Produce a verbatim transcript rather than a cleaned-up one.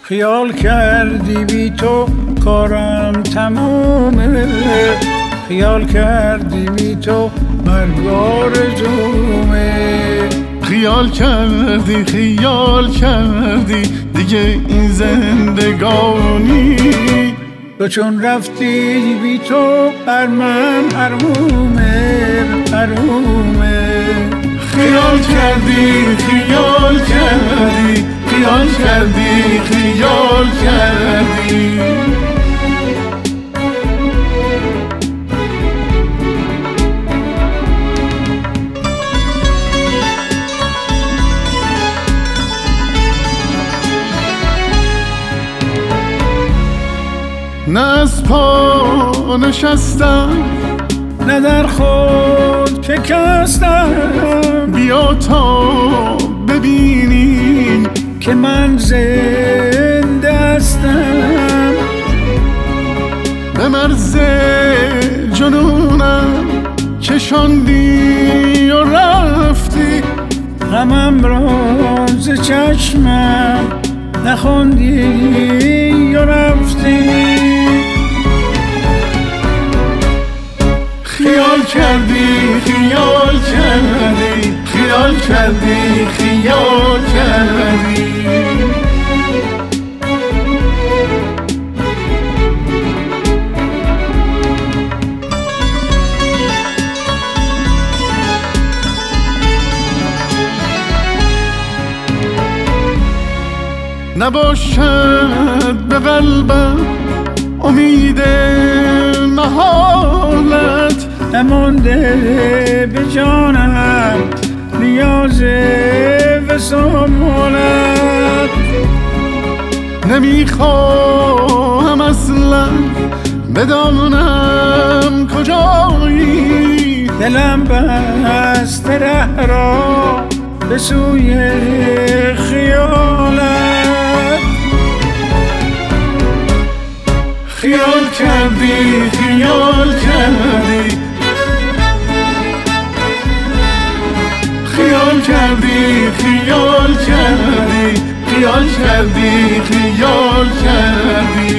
خیال کردی بی تو کارم تمومه، خیال کردی بی تو مرگ آرزومه. خیال کردی خیال کردی دیگه این زندگانی، تو چون رفتی بی تو بر من حرومه حرومه. خیال کردی خیال کردی خیال کردی خیال کردی. نه از پا نشستم نه در خود شکستم، بیا تا ببینی که من زنده هستم. به مرز جنونم کشاندی و رفتی، غمم را ز چشمم نخوندی و رفتی. خیال کردی خیال کردی خیال کردی خیال کردی. نباشد به قلبم امید محالت، نمانده به جانم نیاز وصالت. نمیخواهم اصلا بدانم کجایی، دلم بسته ره را به سوی خیالت. خیال کردی خیال کردی خیال کردی خیال کردی خیال کردی خیال کردی.